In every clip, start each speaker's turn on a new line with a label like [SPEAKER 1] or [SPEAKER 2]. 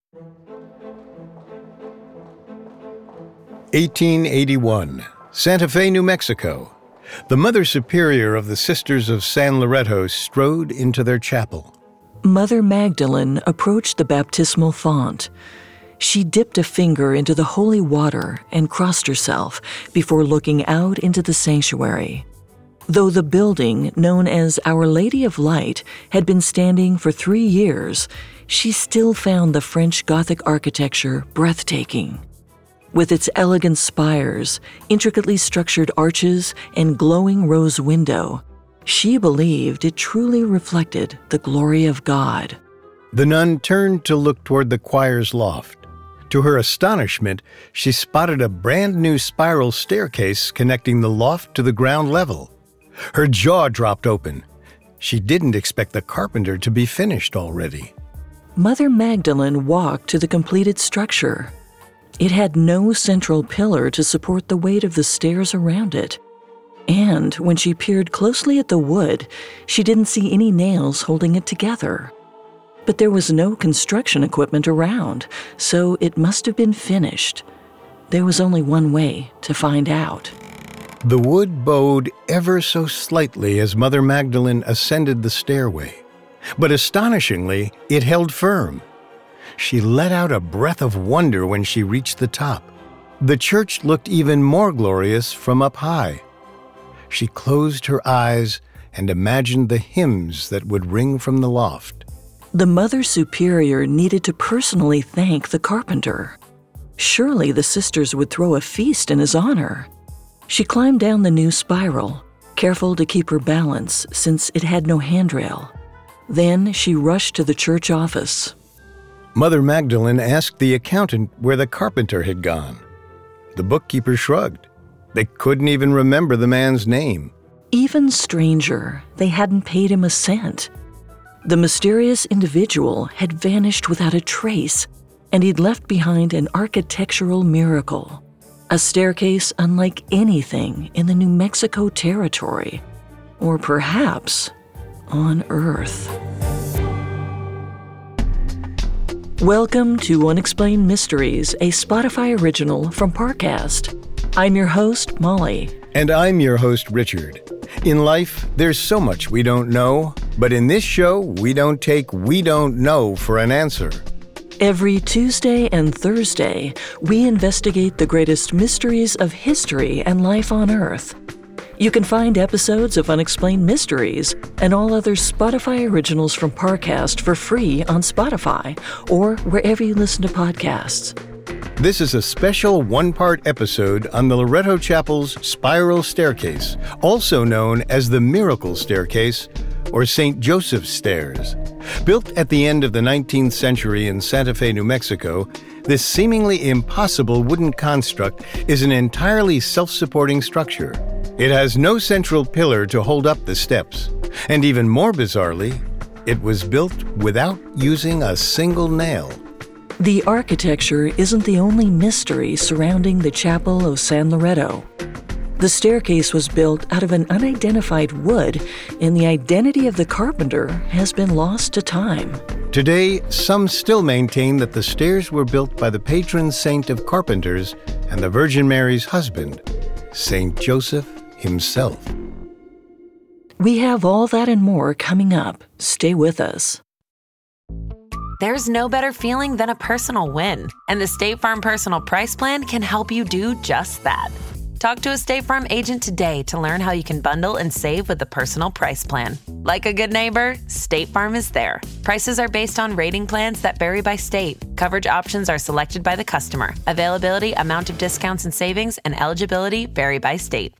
[SPEAKER 1] (1881), Santa Fe, New Mexico. The Mother Superior of the Sisters of San Loreto strode into their chapel.
[SPEAKER 2] Mother Magdalene approached the baptismal font. She dipped a finger into the holy water and crossed herself before looking out into the sanctuary. Though the building, known as Our Lady of Light, had been standing for 3 years, she still found the French Gothic architecture breathtaking. With its elegant spires, intricately structured arches, and glowing rose window, she believed it truly reflected the glory of God.
[SPEAKER 1] The nun turned to look toward the choir's loft. To her astonishment, she spotted a brand-new spiral staircase connecting the loft to the ground level. Her jaw dropped open. She didn't expect the carpenter to be finished already.
[SPEAKER 2] Mother Magdalene walked to the completed structure. It had no central pillar to support the weight of the stairs around it. And when she peered closely at the wood, she didn't see any nails holding it together. But there was no construction equipment around, so it must have been finished. There was only one way to find out.
[SPEAKER 1] The wood bowed ever so slightly as Mother Magdalene ascended the stairway, but astonishingly, it held firm. She let out a breath of wonder when she reached the top. The church looked even more glorious from up high. She closed her eyes and imagined the hymns that would ring from the loft.
[SPEAKER 2] The Mother Superior needed to personally thank the carpenter. Surely the sisters would throw a feast in his honor. She climbed down the new spiral, careful to keep her balance since it had no handrail. Then she rushed to the church office.
[SPEAKER 1] Mother Magdalene asked the accountant where the carpenter had gone. The bookkeeper shrugged. They couldn't even remember the man's name.
[SPEAKER 2] Even stranger, they hadn't paid him a cent. The mysterious individual had vanished without a trace, and he'd left behind an architectural miracle, a staircase unlike anything in the New Mexico territory, or perhaps on Earth. Welcome to Unexplained Mysteries, a Spotify original from Parcast. I'm your host, Molly.
[SPEAKER 1] And I'm your host, Richard. In life, there's so much we don't know, but in this show, we don't take "we don't know" for an answer.
[SPEAKER 2] Every Tuesday and Thursday, we investigate the greatest mysteries of history and life on Earth. You can find episodes of Unexplained Mysteries and all other Spotify originals from Parcast for free on Spotify or wherever you listen to podcasts.
[SPEAKER 1] This is a special one-part episode on the Loreto Chapel's spiral staircase, also known as the Miracle Staircase or St. Joseph's Stairs. Built at the end of the 19th century in Santa Fe, New Mexico, this seemingly impossible wooden construct is an entirely self-supporting structure. It has no central pillar to hold up the steps, and even more bizarrely, it was built without using a single nail.
[SPEAKER 2] The architecture isn't the only mystery surrounding the Chapel of San Loreto. The staircase was built out of an unidentified wood, and the identity of the carpenter has been lost to time.
[SPEAKER 1] Today, some still maintain that the stairs were built by the patron saint of carpenters and the Virgin Mary's husband, St. Joseph himself.
[SPEAKER 2] We have all that and more coming up. Stay with us.
[SPEAKER 3] There's no better feeling than a personal win, and the State Farm Personal Price Plan can help you do just that. Talk to a State Farm agent today to learn how you can bundle and save with the Personal Price Plan. Like a good neighbor, State Farm is there. Prices are based on rating plans that vary by state. Coverage options are selected by the customer. Availability, amount of discounts and savings, and eligibility vary by state.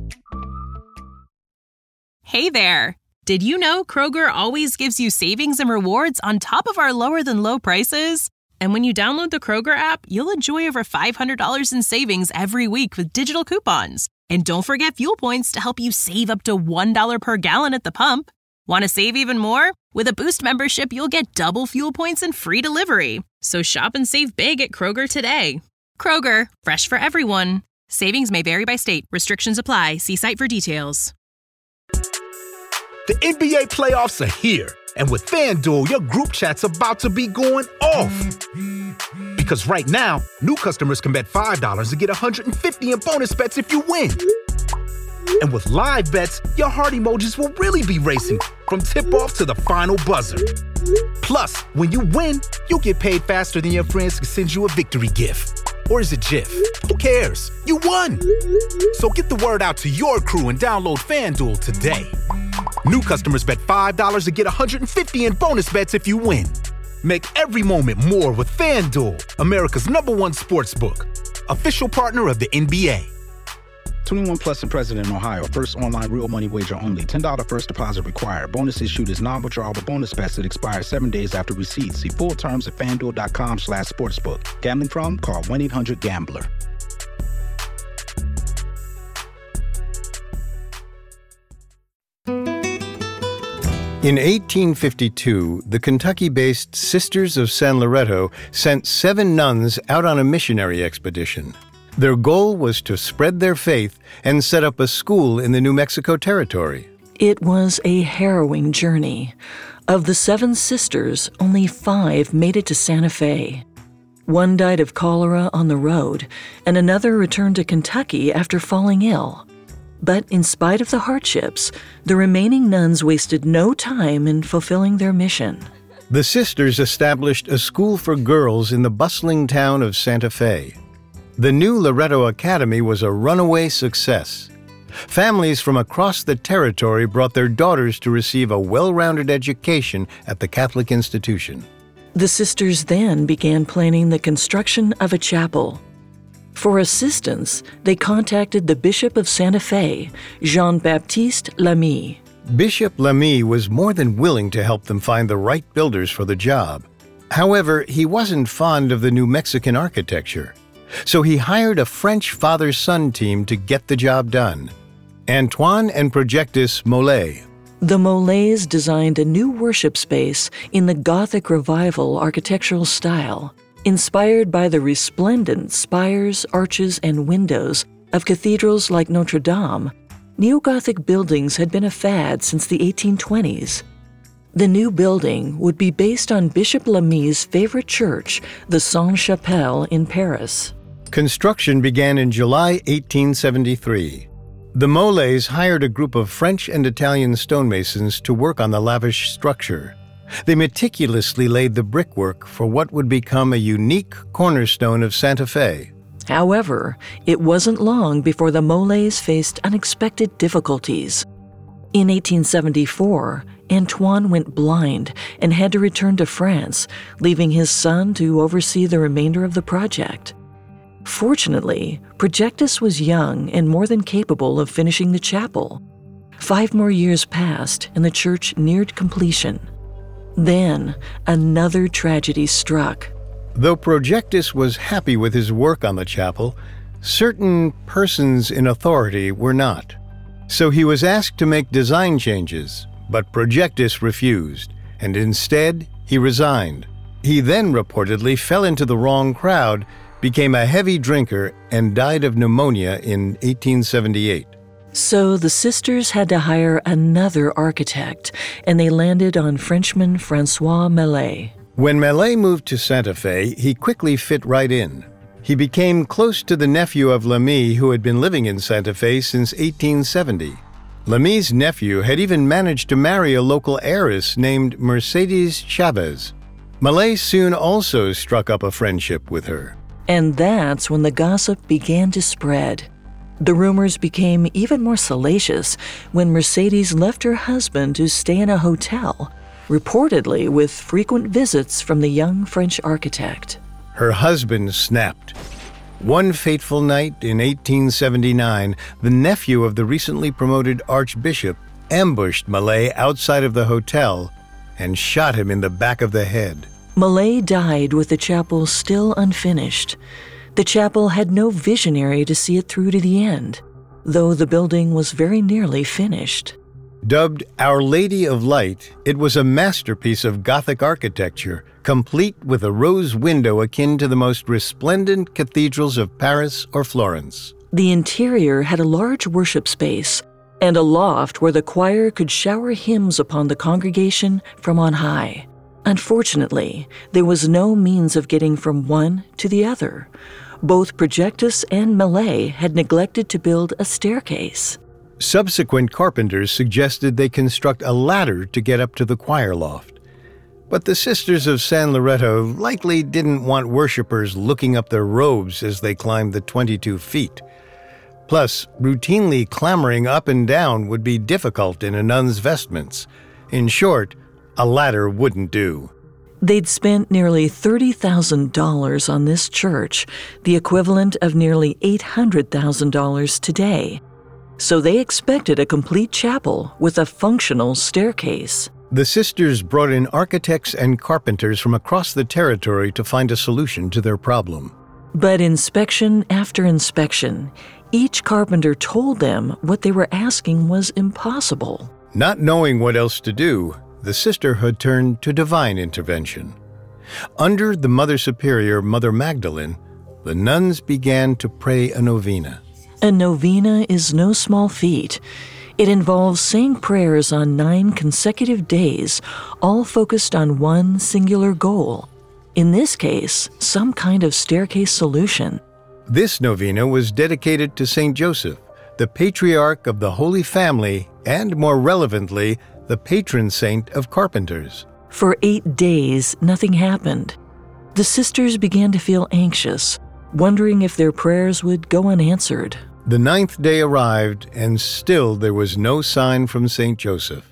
[SPEAKER 4] Hey there! Did you know Kroger always gives you savings and rewards on top of our lower-than-low prices? And when you download the Kroger app, you'll enjoy over $500 in savings every week with digital coupons. And don't forget fuel points to help you save up to $1 per gallon at the pump. Want to save even more? With a Boost membership, you'll get double fuel points and free delivery. So shop and save big at Kroger today. Kroger, fresh for everyone. Savings may vary by state. Restrictions apply. See site for details.
[SPEAKER 5] The NBA playoffs are here, and with FanDuel, your group chat's about to be going off. Because right now, new customers can bet $5 and get $150 in bonus bets if you win. And with live bets, your heart emojis will really be racing from tip-off to the final buzzer. Plus, when you win, you'll get paid faster than your friends can send you a victory gift. Or is it GIF? Who cares? You won! So get the word out to your crew and download FanDuel today. New customers bet $5 and get $150 in bonus bets if you win. Make every moment more with FanDuel, America's #1 sportsbook. Official partner of the NBA.
[SPEAKER 6] 21 plus and present in Ohio. First online real money wager only. $10 first deposit required. Bonus issued is non-withdrawable bonus bets that expire 7 days after receipt. See full terms at FanDuel.com/sportsbook. Gambling problem? Call 1-800-GAMBLER.
[SPEAKER 1] In 1852, the Kentucky-based Sisters of San Loretto sent 7 nuns out on a missionary expedition. Their goal was to spread their faith and set up a school in the New Mexico Territory.
[SPEAKER 2] It was a harrowing journey. Of the 7 sisters, only 5 made it to Santa Fe. One died of cholera on the road, and another returned to Kentucky after falling ill. But in spite of the hardships, the remaining nuns wasted no time in fulfilling their mission.
[SPEAKER 1] The sisters established a school for girls in the bustling town of Santa Fe. The new Loretto Academy was a runaway success. Families from across the territory brought their daughters to receive a well-rounded education at the Catholic institution.
[SPEAKER 2] The sisters then began planning the construction of a chapel. For assistance, they contacted the Bishop of Santa Fe, Jean-Baptiste Lamy.
[SPEAKER 1] Bishop Lamy was more than willing to help them find the right builders for the job. However, he wasn't fond of the New Mexican architecture. So he hired a French father-son team to get the job done. Antoine and Projectus Mollet.
[SPEAKER 2] The Mollets designed a new worship space in the Gothic Revival architectural style, inspired by the resplendent spires, arches, and windows of cathedrals like Notre Dame. Neo-Gothic buildings had been a fad since the 1820s. The new building would be based on Bishop Lamy's favorite church, the Sainte-Chapelle in Paris.
[SPEAKER 1] Construction began in July 1873. The Mollets hired a group of French and Italian stonemasons to work on the lavish structure. They meticulously laid the brickwork for what would become a unique cornerstone of Santa Fe.
[SPEAKER 2] However, it wasn't long before the Mollets faced unexpected difficulties. In 1874, Antoine went blind and had to return to France, leaving his son to oversee the remainder of the project. Fortunately, Projectus was young and more than capable of finishing the chapel. 5 more years passed and the church neared completion. Then, another tragedy struck.
[SPEAKER 1] Though Projectus was happy with his work on the chapel, certain persons in authority were not. So he was asked to make design changes, but Projectus refused, and instead he resigned. He then reportedly fell into the wrong crowd, became a heavy drinker, and died of pneumonia in 1878.
[SPEAKER 2] So the sisters had to hire another architect, and they landed on Frenchman Francois Millet.
[SPEAKER 1] When Millet moved to Santa Fe, he quickly fit right in. He became close to the nephew of Lamy, who had been living in Santa Fe since 1870. Lamy's nephew had even managed to marry a local heiress named Mercedes Chavez. Millet soon also struck up a friendship with her.
[SPEAKER 2] And that's when the gossip began to spread. The rumors became even more salacious when Mercedes left her husband to stay in a hotel, reportedly with frequent visits from the young French architect.
[SPEAKER 1] Her husband snapped. One fateful night in 1879, the nephew of the recently promoted archbishop ambushed Millet outside of the hotel and shot him in the back of the head.
[SPEAKER 2] Millet died with the chapel still unfinished. The chapel had no visionary to see it through to the end, though the building was very nearly finished.
[SPEAKER 1] Dubbed Our Lady of Light, it was a masterpiece of Gothic architecture, complete with a rose window akin to the most resplendent cathedrals of Paris or Florence.
[SPEAKER 2] The interior had a large worship space and a loft where the choir could shower hymns upon the congregation from on high. Unfortunately, there was no means of getting from one to the other. Both Projectus and Millet had neglected to build a staircase.
[SPEAKER 1] Subsequent carpenters suggested they construct a ladder to get up to the choir loft. But the Sisters of San Loretto likely didn't want worshipers looking up their robes as they climbed the 22 feet. Plus, routinely clambering up and down would be difficult in a nun's vestments. In short, a ladder wouldn't do.
[SPEAKER 2] They'd spent nearly $30,000 on this church, the equivalent of nearly $800,000 today. So they expected a complete chapel with a functional staircase.
[SPEAKER 1] The sisters brought in architects and carpenters from across the territory to find a solution to their problem.
[SPEAKER 2] But inspection after inspection, each carpenter told them what they were asking was impossible.
[SPEAKER 1] Not knowing what else to do, the sisterhood turned to divine intervention. Under the Mother Superior, Mother Magdalene, the nuns began to pray a novena.
[SPEAKER 2] A novena is no small feat. It involves saying prayers on 9 consecutive days, all focused on one singular goal. In this case, some kind of staircase solution.
[SPEAKER 1] This novena was dedicated to St. Joseph, the patriarch of the Holy Family and, more relevantly, the patron saint of carpenters.
[SPEAKER 2] For 8 days, nothing happened. The sisters began to feel anxious, wondering if their prayers would go unanswered.
[SPEAKER 1] The 9th day arrived, and still there was no sign from St. Joseph.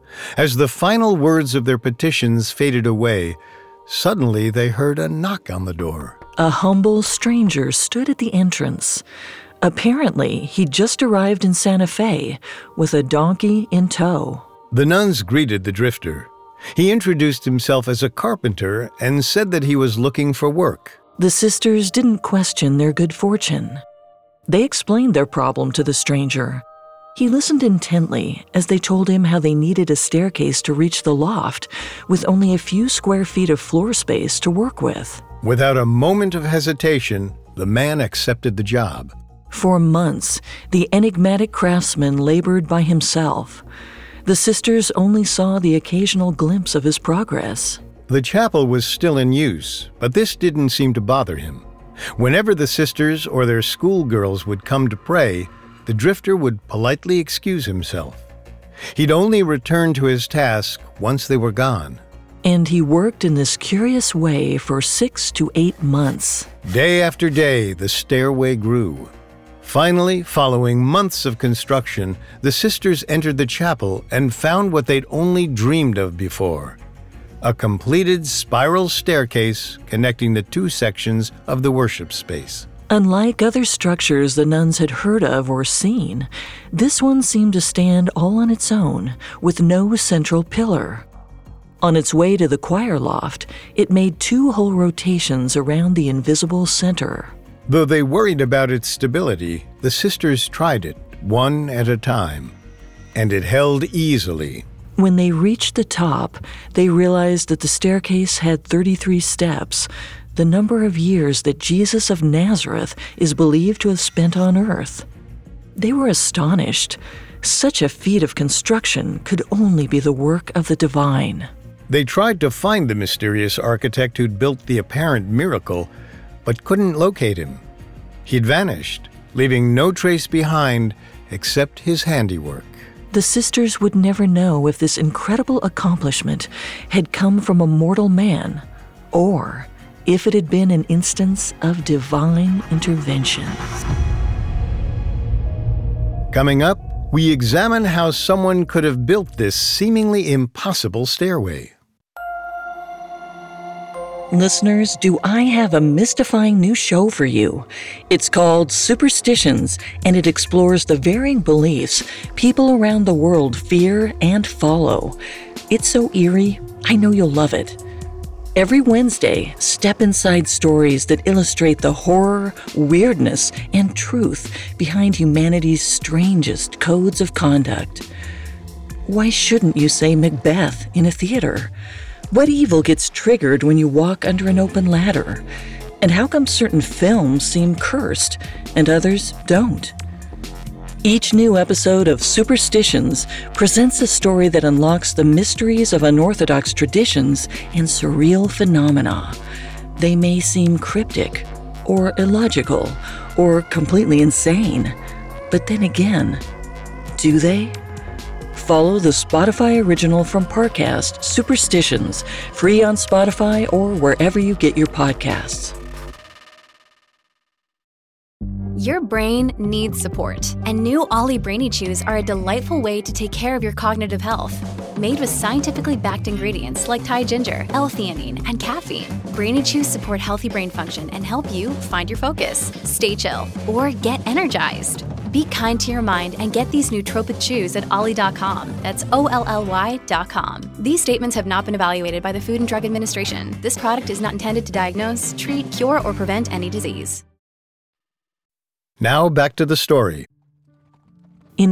[SPEAKER 1] As the final words of their petitions faded away, suddenly they heard a knock on the door.
[SPEAKER 2] A humble stranger stood at the entrance. Apparently, he'd just arrived in Santa Fe with a donkey in tow.
[SPEAKER 1] The nuns greeted the drifter. He introduced himself as a carpenter and said that he was looking for work.
[SPEAKER 2] The sisters didn't question their good fortune. They explained their problem to the stranger. He listened intently as they told him how they needed a staircase to reach the loft with only a few square feet of floor space to work with.
[SPEAKER 1] Without a moment of hesitation, the man accepted the job.
[SPEAKER 2] For months, the enigmatic craftsman labored by himself. The sisters only saw the occasional glimpse of his progress.
[SPEAKER 1] The chapel was still in use, but this didn't seem to bother him. Whenever the sisters or their schoolgirls would come to pray, the drifter would politely excuse himself. He'd only return to his task once they were gone.
[SPEAKER 2] And he worked in this curious way for 6 to 8 months.
[SPEAKER 1] Day after day, the stairway grew. Finally, following months of construction, the sisters entered the chapel and found what they'd only dreamed of before: a completed spiral staircase connecting the 2 sections of the worship space.
[SPEAKER 2] Unlike other structures the nuns had heard of or seen, this one seemed to stand all on its own, with no central pillar. On its way to the choir loft, it made 2 whole rotations around the invisible center.
[SPEAKER 1] Though they worried about its stability, the sisters tried it, one at a time, and it held easily.
[SPEAKER 2] When they reached the top, they realized that the staircase had 33 steps, the number of years that Jesus of Nazareth is believed to have spent on earth. They were astonished. Such a feat of construction could only be the work of the divine.
[SPEAKER 1] They tried to find the mysterious architect who'd built the apparent miracle, but couldn't locate him. He'd vanished, leaving no trace behind except his handiwork.
[SPEAKER 2] The sisters would never know if this incredible accomplishment had come from a mortal man, or if it had been an instance of divine intervention.
[SPEAKER 1] Coming up, we examine how someone could have built this seemingly impossible stairway.
[SPEAKER 2] Listeners, do I have a mystifying new show for you? It's called Superstitions, and it explores the varying beliefs people around the world fear and follow. It's so eerie, I know you'll love it. Every Wednesday, step inside stories that illustrate the horror, weirdness, and truth behind humanity's strangest codes of conduct. Why shouldn't you say Macbeth in a theater? What evil gets triggered when you walk under an open ladder? And how come certain films seem cursed and others don't? Each new episode of Superstitions presents a story that unlocks the mysteries of unorthodox traditions and surreal phenomena. They may seem cryptic, or illogical, or completely insane. But then again, do they? Follow the Spotify original from Parcast, Superstitions, free on Spotify or wherever you get your podcasts.
[SPEAKER 7] Your brain needs support, and new Ollie Brainy Chews are a delightful way to take care of your cognitive health. Made with scientifically backed ingredients like Thai ginger, L-theanine, and caffeine, Brainy Chews support healthy brain function and help you find your focus, stay chill, or get energized. Be kind to your mind and get these nootropic chews at ollie.com. That's OLLY.com. These statements have not been evaluated by the Food and Drug Administration. This product is not intended to diagnose, treat, cure, or prevent any disease.
[SPEAKER 1] Now back to the story.
[SPEAKER 2] In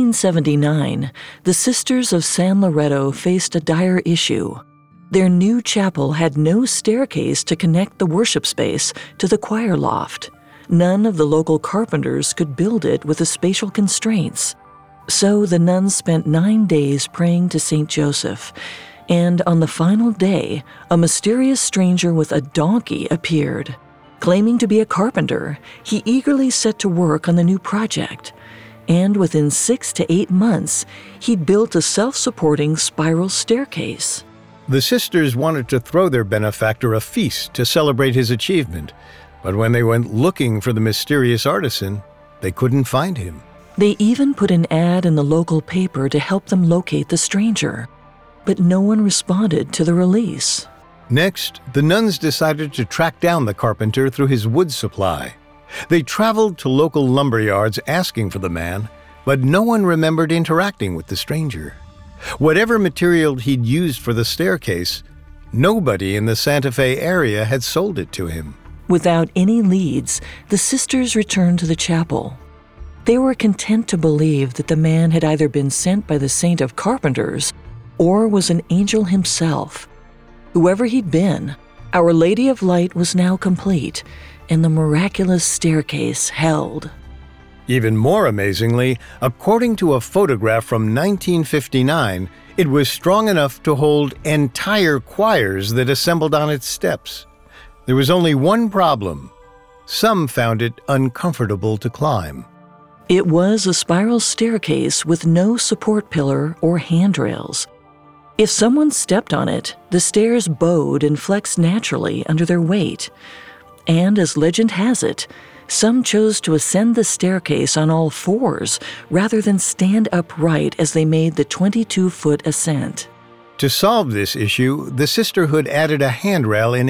[SPEAKER 2] 1879, the Sisters of San Loretto faced a dire issue. Their new chapel had no staircase to connect the worship space to the choir loft. None of the local carpenters could build it with the spatial constraints. So the nuns spent 9 days praying to St. Joseph, and on the final day, a mysterious stranger with a donkey appeared. Claiming to be a carpenter, he eagerly set to work on the new project. And within 6 to 8 months, he'd built a self-supporting spiral staircase.
[SPEAKER 1] The sisters wanted to throw their benefactor a feast to celebrate his achievement, but when they went looking for the mysterious artisan, they couldn't find him.
[SPEAKER 2] They even put an ad in the local paper to help them locate the stranger, but no one responded to the release.
[SPEAKER 1] Next, the nuns decided to track down the carpenter through his wood supply. They traveled to local lumber yards asking for the man, but no one remembered interacting with the stranger. Whatever material he'd used for the staircase, nobody in the Santa Fe area had sold it to him.
[SPEAKER 2] Without any leads, the sisters returned to the chapel. They were content to believe that the man had either been sent by the Saint of Carpenters or was an angel himself. Whoever he'd been, Our Lady of Light was now complete, and the miraculous staircase held.
[SPEAKER 1] Even more amazingly, according to a photograph from 1959, it was strong enough to hold entire choirs that assembled on its steps. There was only one problem. Some found it uncomfortable to climb.
[SPEAKER 2] It was a spiral staircase with no support pillar or handrails. If someone stepped on it, the stairs bowed and flexed naturally under their weight. And as legend has it, some chose to ascend the staircase on all fours rather than stand upright as they made the 22-foot ascent.
[SPEAKER 1] To solve this issue, the sisterhood added a handrail in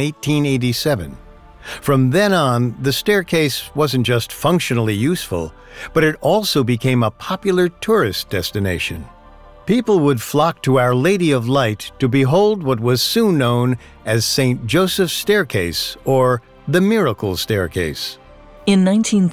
[SPEAKER 1] 1887. From then on, the staircase wasn't just functionally useful, but it also became a popular tourist destination. People would flock to Our Lady of Light to behold what was soon known as St. Joseph's Staircase, or the Miracle Staircase.
[SPEAKER 2] In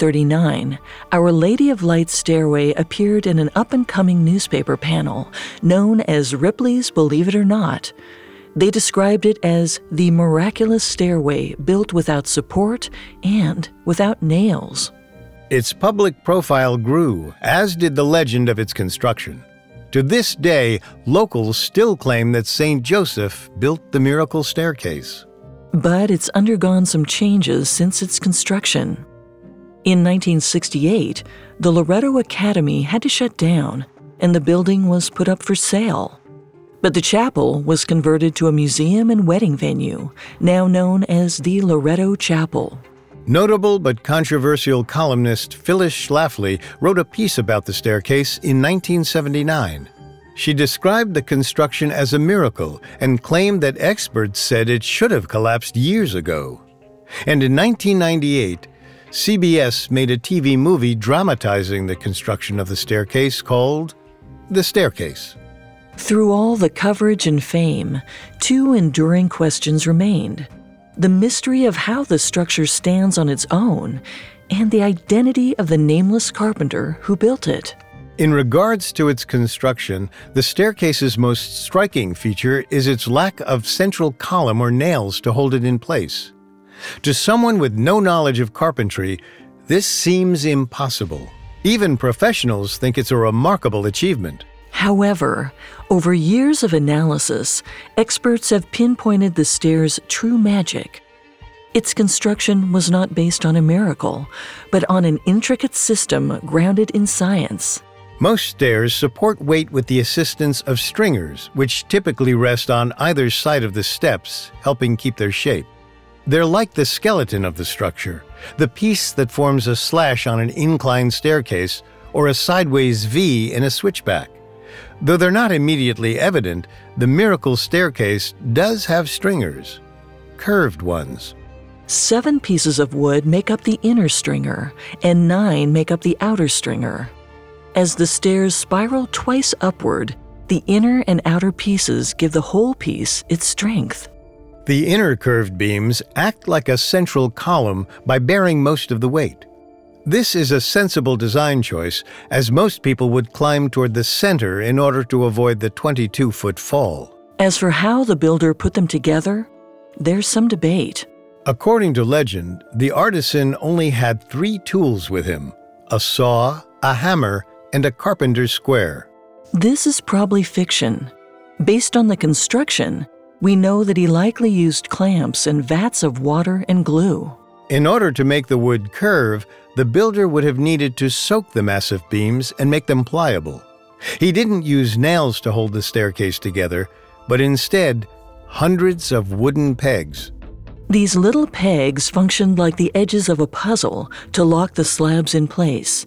[SPEAKER 2] 1939, Our Lady of Light's stairway appeared in an up-and-coming newspaper panel known as Ripley's Believe It or Not. They described it as the miraculous stairway built without support and without nails.
[SPEAKER 1] Its public profile grew, as did the legend of its construction. To this day, locals still claim that St. Joseph built the Miracle Staircase.
[SPEAKER 2] But it's undergone some changes since its construction. In 1968, the Loretto Academy had to shut down, and the building was put up for sale. But the chapel was converted to a museum and wedding venue, now known as the Loretto Chapel.
[SPEAKER 1] Notable but controversial columnist Phyllis Schlafly wrote a piece about the staircase in 1979. She described the construction as a miracle and claimed that experts said it should have collapsed years ago. And in 1998, CBS made a TV movie dramatizing the construction of the staircase called The Staircase.
[SPEAKER 2] Through all the coverage and fame, two enduring questions remained: the mystery of how the structure stands on its own, and the identity of the nameless carpenter who built it.
[SPEAKER 1] In regards to its construction, the staircase's most striking feature is its lack of central column or nails to hold it in place. To someone with no knowledge of carpentry, this seems impossible. Even professionals think it's a remarkable achievement.
[SPEAKER 2] However, over years of analysis, experts have pinpointed the stair's true magic. Its construction was not based on a miracle, but on an intricate system grounded in science.
[SPEAKER 1] Most stairs support weight with the assistance of stringers, which typically rest on either side of the steps, helping keep their shape. They're like the skeleton of the structure, the piece that forms a slash on an inclined staircase or a sideways V in a switchback. Though they're not immediately evident, the miracle staircase does have stringers, curved ones.
[SPEAKER 2] 7 pieces of wood make up the inner stringer, and 9 make up the outer stringer. As the stairs spiral twice upward, the inner and outer pieces give the whole piece its strength.
[SPEAKER 1] The inner curved beams act like a central column by bearing most of the weight. This is a sensible design choice, as most people would climb toward the center in order to avoid the 22-foot fall.
[SPEAKER 2] As for how the builder put them together, there's some debate.
[SPEAKER 1] According to legend, the artisan only had 3 tools with him: a saw, a hammer, and a carpenter's square.
[SPEAKER 2] This is probably fiction. Based on the construction, we know that he likely used clamps and vats of water and glue.
[SPEAKER 1] In order to make the wood curve, the builder would have needed to soak the massive beams and make them pliable. He didn't use nails to hold the staircase together, but instead, hundreds of wooden pegs.
[SPEAKER 2] These little pegs functioned like the edges of a puzzle to lock the slabs in place.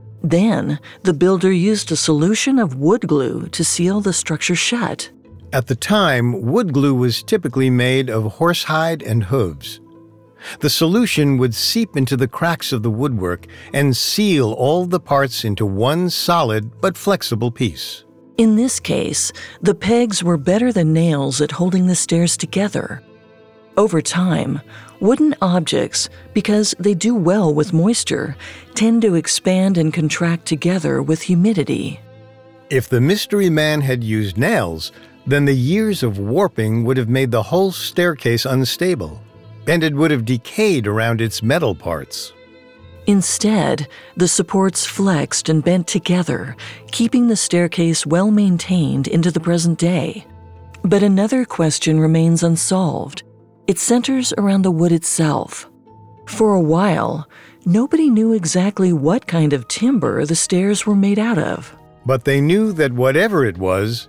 [SPEAKER 2] Then, the builder used a solution of wood glue to seal the structure shut.
[SPEAKER 1] At the time, wood glue was typically made of horsehide and hooves. The solution would seep into the cracks of the woodwork and seal all the parts into one solid but flexible piece.
[SPEAKER 2] In this case, the pegs were better than nails at holding the stairs together. Over time, wooden objects, because they do well with moisture, tend to expand and contract together with humidity.
[SPEAKER 1] If the mystery man had used nails, then the years of warping would have made the whole staircase unstable, and it would have decayed around its metal parts.
[SPEAKER 2] Instead, the supports flexed and bent together, keeping the staircase well maintained into the present day. But another question remains unsolved. It centers around the wood itself. For a while, nobody knew exactly what kind of timber the stairs were made out of.
[SPEAKER 1] But they knew that whatever it was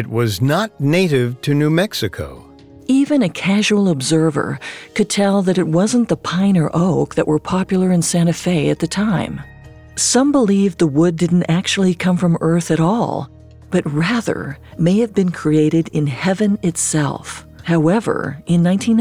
[SPEAKER 1] not native to New Mexico.
[SPEAKER 2] Even a casual observer could tell that it wasn't the pine or oak that were popular in Santa Fe at the time. Some believed the wood didn't actually come from Earth at all, but rather may have been created in heaven itself. However, in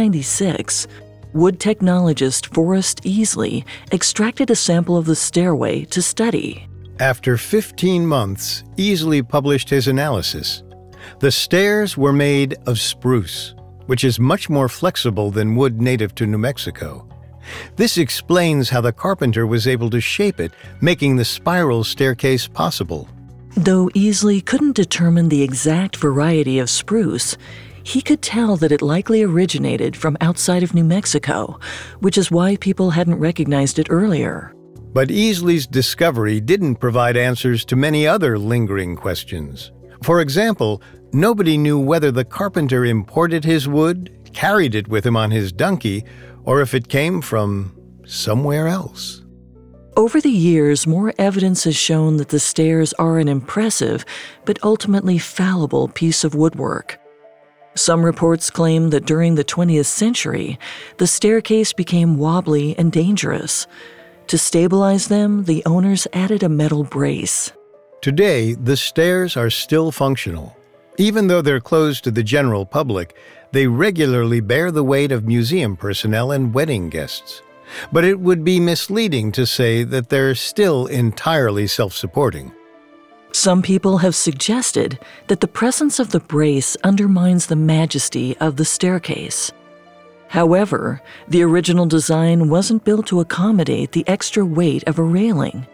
[SPEAKER 2] 1996, wood technologist Forrest Easley extracted a sample of the stairway to study.
[SPEAKER 1] After 15 months, Easley published his analysis. The stairs were made of spruce, which is much more flexible than wood native to New Mexico. This explains how the carpenter was able to shape it, making the spiral staircase possible.
[SPEAKER 2] Though Easley couldn't determine the exact variety of spruce, he could tell that it likely originated from outside of New Mexico, which is why people hadn't recognized it earlier.
[SPEAKER 1] But Easley's discovery didn't provide answers to many other lingering questions. For example, nobody knew whether the carpenter imported his wood, carried it with him on his donkey, or if it came from somewhere else.
[SPEAKER 2] Over the years, more evidence has shown that the stairs are an impressive but ultimately fallible piece of woodwork. Some reports claim that during the 20th century, the staircase became wobbly and dangerous. To stabilize them, the owners added a metal brace.
[SPEAKER 1] Today, the stairs are still functional. Even though they're closed to the general public, they regularly bear the weight of museum personnel and wedding guests. But it would be misleading to say that they're still entirely self-supporting.
[SPEAKER 2] Some people have suggested that the presence of the brace undermines the majesty of the staircase. However, the original design wasn't built to accommodate the extra weight of a railing.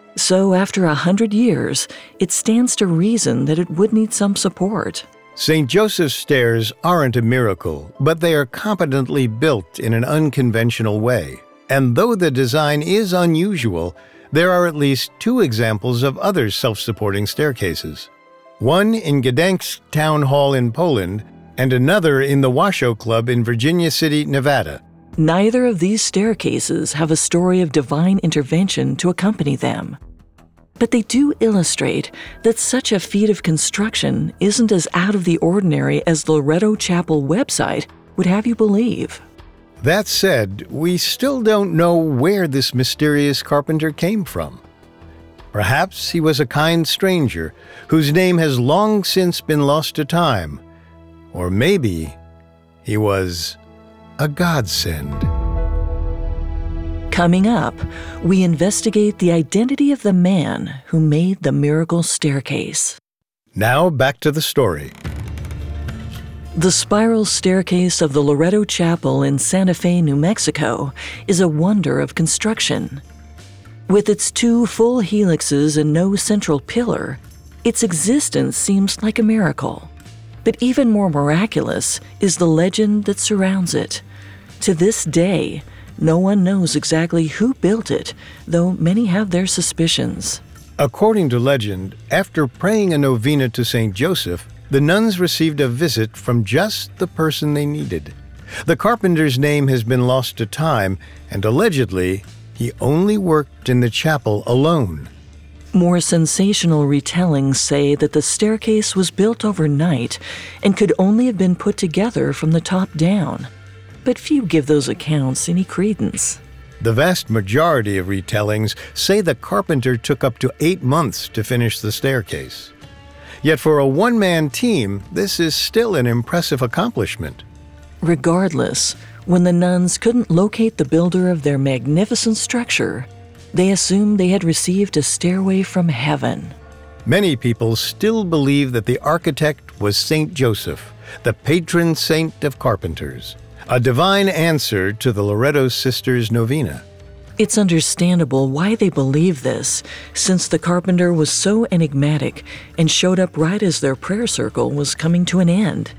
[SPEAKER 2] So after 100 years, it stands to reason that it would need some support.
[SPEAKER 1] St. Joseph's Stairs aren't a miracle, but they are competently built in an unconventional way. And though the design is unusual, There are at least 2 examples of other self-supporting staircases. One in Gdańsk Town Hall in Poland, and another in the Washoe Club in Virginia City, Nevada.
[SPEAKER 2] Neither of these staircases have a story of divine intervention to accompany them. But they do illustrate that such a feat of construction isn't as out of the ordinary as the Loretto Chapel website would have you believe.
[SPEAKER 1] That said, we still don't know where this mysterious carpenter came from. Perhaps he was a kind stranger whose name has long since been lost to time. Or maybe he was a godsend.
[SPEAKER 2] Coming up, we investigate the identity of the man who made the miracle staircase.
[SPEAKER 1] Now back to the story.
[SPEAKER 2] The spiral staircase of the Loretto Chapel in Santa Fe, New Mexico, is a wonder of construction. With its 2 full helixes and no central pillar, its existence seems like a miracle. But even more miraculous is the legend that surrounds it. To this day, no one knows exactly who built it, though many have their suspicions.
[SPEAKER 1] According to legend, after praying a novena to St. Joseph, the nuns received a visit from just the person they needed. The carpenter's name has been lost to time, and allegedly, he only worked in the chapel alone.
[SPEAKER 2] More sensational retellings say that the staircase was built overnight and could only have been put together from the top down. But few give those accounts any credence.
[SPEAKER 1] The vast majority of retellings say the carpenter took up to 8 months to finish the staircase. Yet for a one-man team, this is still an impressive accomplishment.
[SPEAKER 2] Regardless, when the nuns couldn't locate the builder of their magnificent structure, they assumed they had received a stairway from heaven.
[SPEAKER 1] Many people still believe that the architect was St. Joseph, the patron saint of carpenters, a divine answer to the Loretto sisters' novena.
[SPEAKER 2] It's understandable why they believe this, since the carpenter was so enigmatic and showed up right as their prayer circle was coming to an end.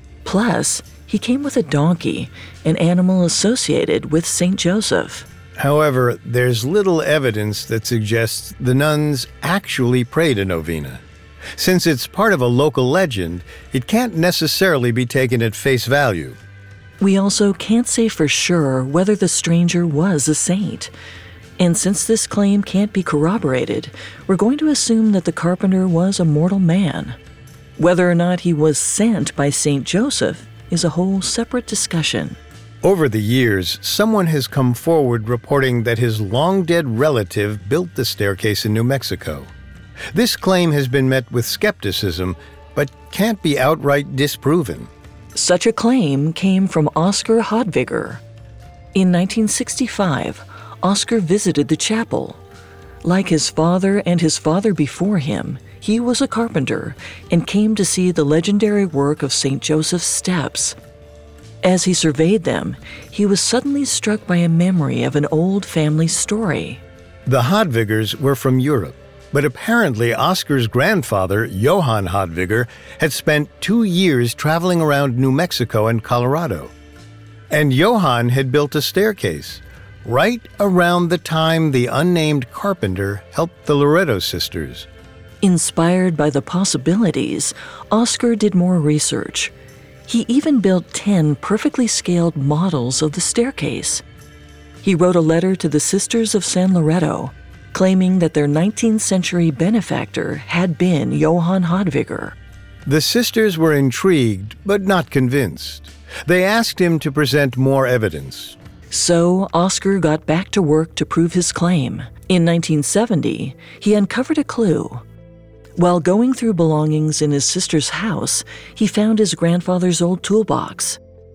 [SPEAKER 2] Plus, he came with a donkey, an animal associated with St. Joseph.
[SPEAKER 1] However, there's little evidence that suggests the nuns actually prayed a novena. Since it's part of a local legend, it can't necessarily be taken at face value.
[SPEAKER 2] We also can't say for sure whether the stranger was a saint. And since this claim can't be corroborated, we're going to assume that the carpenter was a mortal man. Whether or not he was sent by St. Joseph is a whole separate discussion.
[SPEAKER 1] Over the years, someone has come forward reporting that his long-dead relative built the staircase in New Mexico. This claim has been met with skepticism, but can't be outright disproven.
[SPEAKER 2] Such a claim came from Oscar Hodviger. In 1965, Oscar visited the chapel. Like his father and his father before him, he was a carpenter and came to see the legendary work of St. Joseph's steps. As he surveyed them, he was suddenly struck by a memory of an old family story.
[SPEAKER 1] The Hodvigers were from Europe, but apparently Oscar's grandfather, Johann Hodviger, had spent 2 years traveling around New Mexico and Colorado. And Johann had built a staircase, right around the time the unnamed carpenter helped the Loretto sisters.
[SPEAKER 2] Inspired by the possibilities, Oscar did more research. He even built 10 perfectly scaled models of the staircase. He wrote a letter to the Sisters of San Loretto, claiming that their 19th century benefactor had been Johann Hodviger.
[SPEAKER 1] The sisters were intrigued, but not convinced. They asked him to present more evidence.
[SPEAKER 2] So Oscar got back to work to prove his claim. In 1970, he uncovered a clue. While going through belongings in his sister's house, he found his grandfather's old toolbox.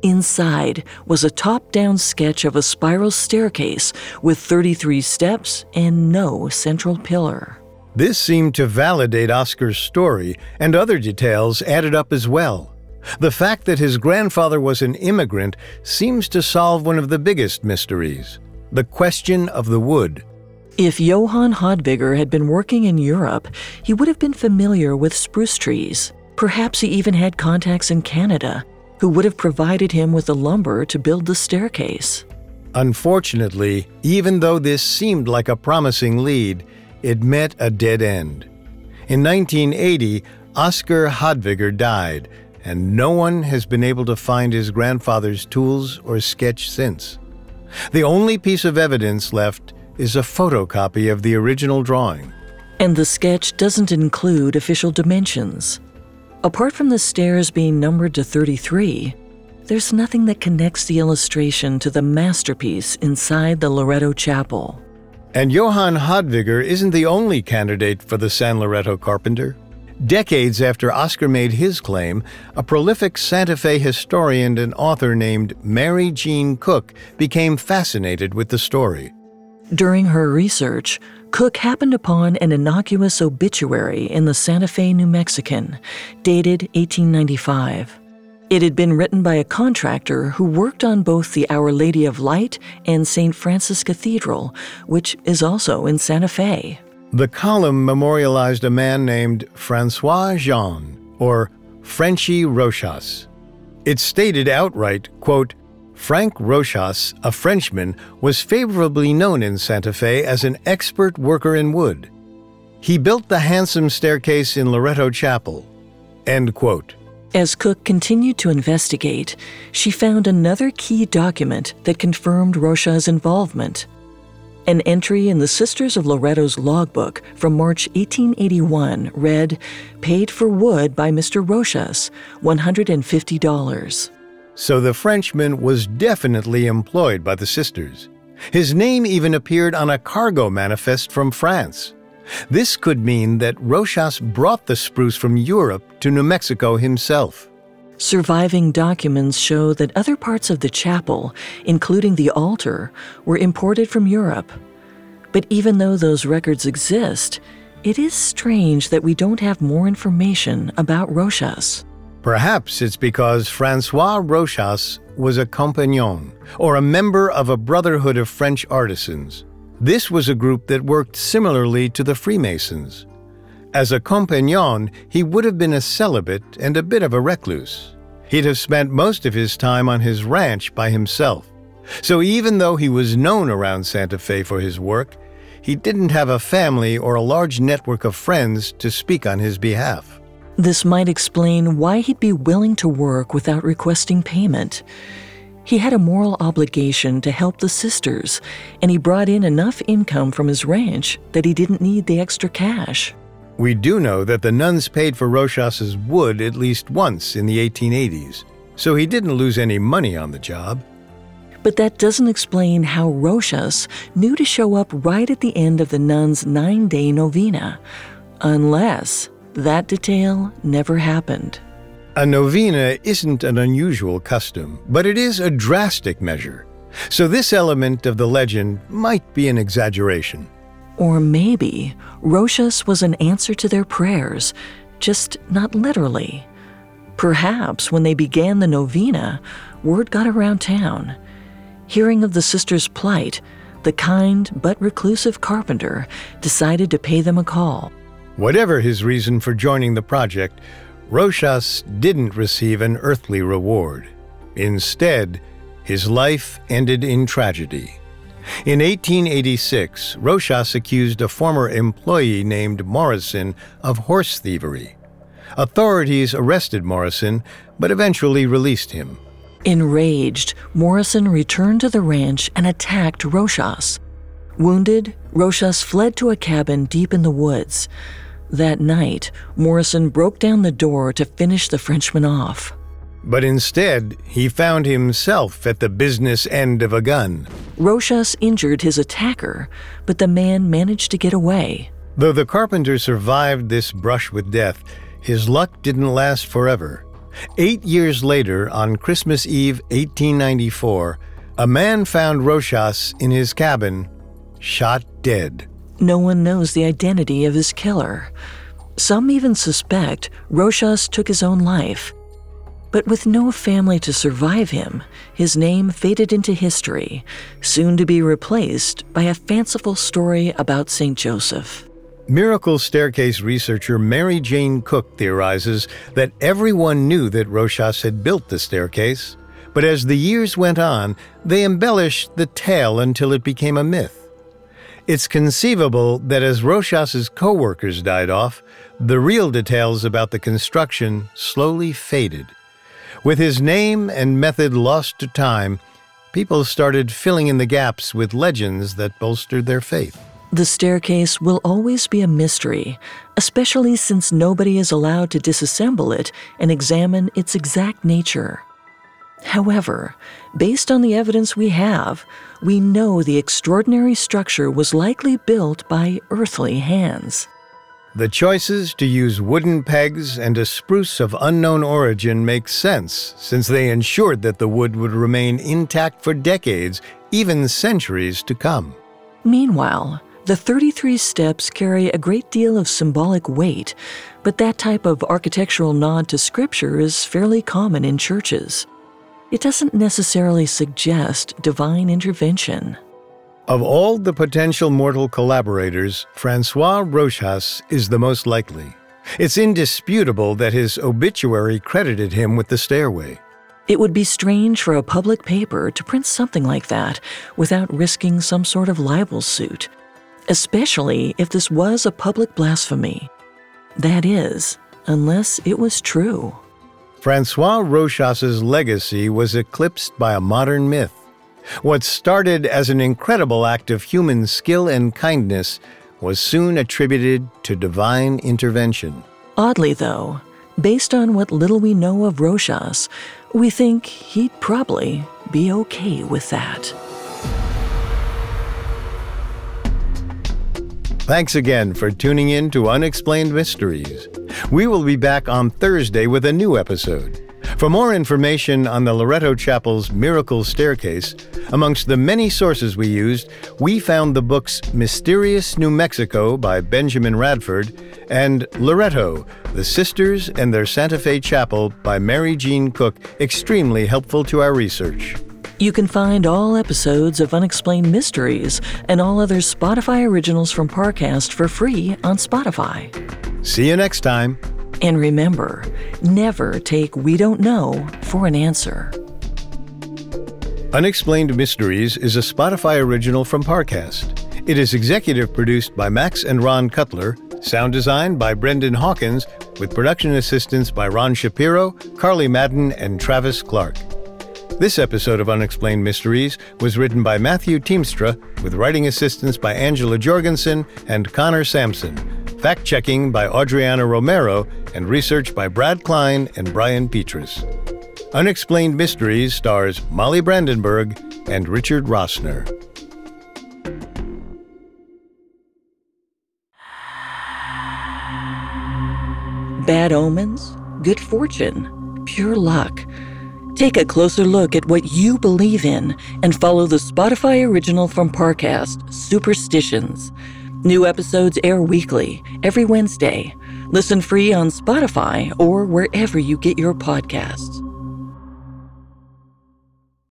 [SPEAKER 2] Inside was a top-down sketch of a spiral staircase with 33 steps and no central pillar.
[SPEAKER 1] This seemed to validate Oscar's story, and other details added up as well. The fact that his grandfather was an immigrant seems to solve one of the biggest mysteries, the question of the wood.
[SPEAKER 2] If Johann Hodviger had been working in Europe, he would have been familiar with spruce trees. Perhaps he even had contacts in Canada, who would have provided him with the lumber to build the staircase.
[SPEAKER 1] Unfortunately, even though this seemed like a promising lead, it met a dead end. In 1980, Oscar Hadwiger died, and no one has been able to find his grandfather's tools or sketch since. The only piece of evidence left is a photocopy of the original drawing.
[SPEAKER 2] And the sketch doesn't include official dimensions. Apart from the stairs being numbered to 33, there's nothing that connects the illustration to the masterpiece inside the Loretto Chapel.
[SPEAKER 1] And Johann Hadwiger isn't the only candidate for the San Loretto carpenter. Decades after Oscar made his claim, a prolific Santa Fe historian and author named Mary Jean Cook became fascinated with the story.
[SPEAKER 2] During her research, Cook happened upon an innocuous obituary in the Santa Fe New Mexican, dated 1895. It had been written by a contractor who worked on both the Our Lady of Light and St. Francis Cathedral, which is also in Santa Fe.
[SPEAKER 1] The column memorialized a man named Francois Jean, or Frenchy Rochas. It stated outright, quote, Frank Rochas, a Frenchman, was favorably known in Santa Fe as an expert worker in wood. He built the handsome staircase in Loretto Chapel, end quote.
[SPEAKER 2] As Cook continued to investigate, she found another key document that confirmed Rochas' involvement. An entry in the Sisters of Loretto's logbook from March 1881 read, "Paid for wood by Mr. Rochas, $150.
[SPEAKER 1] So the Frenchman was definitely employed by the sisters. His name even appeared on a cargo manifest from France. This could mean that Rochas brought the spruce from Europe to New Mexico himself.
[SPEAKER 2] Surviving documents show that other parts of the chapel, including the altar, were imported from Europe. But even though those records exist, it is strange that we don't have more information about Rochas.
[SPEAKER 1] Perhaps it's because Francois Rochas was a compagnon, or a member of a brotherhood of French artisans. This was a group that worked similarly to the Freemasons. As a compagnon, he would have been a celibate and a bit of a recluse. He'd have spent most of his time on his ranch by himself. So even though he was known around Santa Fe for his work, he didn't have a family or a large network of friends to speak on his behalf.
[SPEAKER 2] This might explain why he'd be willing to work without requesting payment. He had a moral obligation to help the sisters, and he brought in enough income from his ranch that he didn't need the extra cash.
[SPEAKER 1] We do know that the nuns paid for Rochas's wood at least once in the 1880s, so he didn't lose any money on the job.
[SPEAKER 2] But that doesn't explain how Rochas knew to show up right at the end of the nuns' 9-day novena, unless that detail never happened.
[SPEAKER 1] A novena isn't an unusual custom, but it is a drastic measure. So this element of the legend might be an exaggeration.
[SPEAKER 2] Or maybe Rochas was an answer to their prayers, just not literally. Perhaps when they began the novena, word got around town. Hearing of the sisters' plight, the kind but reclusive carpenter decided to pay them a call.
[SPEAKER 1] Whatever his reason for joining the project, Rochas didn't receive an earthly reward. Instead, his life ended in tragedy. In 1886, Rochas accused a former employee named Morrison of horse thievery. Authorities arrested Morrison, but eventually released him.
[SPEAKER 2] Enraged, Morrison returned to the ranch and attacked Rochas. Wounded, Rochas fled to a cabin deep in the woods. That night, Morrison broke down the door to finish the Frenchman off.
[SPEAKER 1] But instead, he found himself at the business end of a gun.
[SPEAKER 2] Rochas injured his attacker, but the man managed to get away.
[SPEAKER 1] Though the carpenter survived this brush with death, his luck didn't last forever. 8 years later, on Christmas Eve 1894, a man found Rochas in his cabin, shot dead.
[SPEAKER 2] No one knows the identity of his killer. Some even suspect Rochas took his own life. But with no family to survive him, his name faded into history, soon to be replaced by a fanciful story about St. Joseph.
[SPEAKER 1] Miracle staircase researcher Mary Jane Cook theorizes that everyone knew that Rochas had built the staircase, But as the years went on, they embellished the tale until it became a myth. It's conceivable that as Rochas's co-workers died off, the real details about the construction slowly faded. With his name and method lost to time, people started filling in the gaps with legends that bolstered their faith.
[SPEAKER 2] The staircase will always be a mystery, especially since nobody is allowed to disassemble it and examine its exact nature. However, based on the evidence we have, we know the extraordinary structure was likely built by earthly hands.
[SPEAKER 1] The choices to use wooden pegs and a spruce of unknown origin make sense, since they ensured that the wood would remain intact for decades, even centuries to come.
[SPEAKER 2] Meanwhile, the 33 steps carry a great deal of symbolic weight, but that type of architectural nod to Scripture is fairly common in churches. It doesn't necessarily suggest divine intervention.
[SPEAKER 1] Of all the potential mortal collaborators, Francois Rochas is the most likely. It's indisputable that his obituary credited him with the stairway.
[SPEAKER 2] It would be strange for a public paper to print something like that without risking some sort of libel suit, especially if this was a public blasphemy. That is, unless it was true.
[SPEAKER 1] Francois Rochas's legacy was eclipsed by a modern myth. What started as an incredible act of human skill and kindness was soon attributed to divine intervention.
[SPEAKER 2] Oddly, though, based on what little we know of Rochas, we think he'd probably be okay with that.
[SPEAKER 1] Thanks again for tuning in to Unexplained Mysteries. We will be back on Thursday with a new episode. For more information on the Loretto Chapel's Miracle Staircase, amongst the many sources we used, we found the books Mysterious New Mexico by Benjamin Radford and Loretto, The Sisters and Their Santa Fe Chapel by Mary Jean Cook extremely helpful to our research.
[SPEAKER 2] You can find all episodes of Unexplained Mysteries and all other Spotify originals from Parcast for free on Spotify.
[SPEAKER 1] See you next time.
[SPEAKER 2] And remember, never take "we don't know" for an answer.
[SPEAKER 1] Unexplained Mysteries is a Spotify original from Parcast. It is executive produced by Max and Ron Cutler, sound design by Brendan Hawkins, with production assistance by Ron Shapiro, Carly Madden, and Travis Clark. This episode of Unexplained Mysteries was written by Matthew Teamstra, with writing assistance by Angela Jorgensen and Connor Sampson, fact-checking by Adriana Romero, and research by Brad Klein and Brian Petrus. Unexplained Mysteries stars Molly Brandenburg and Richard Rossner.
[SPEAKER 2] Bad omens, good fortune, pure luck. Take a closer look at what you believe in and follow the Spotify original from Parcast, Superstitions. New episodes air weekly, every Wednesday. Listen free on Spotify or wherever you get your podcasts.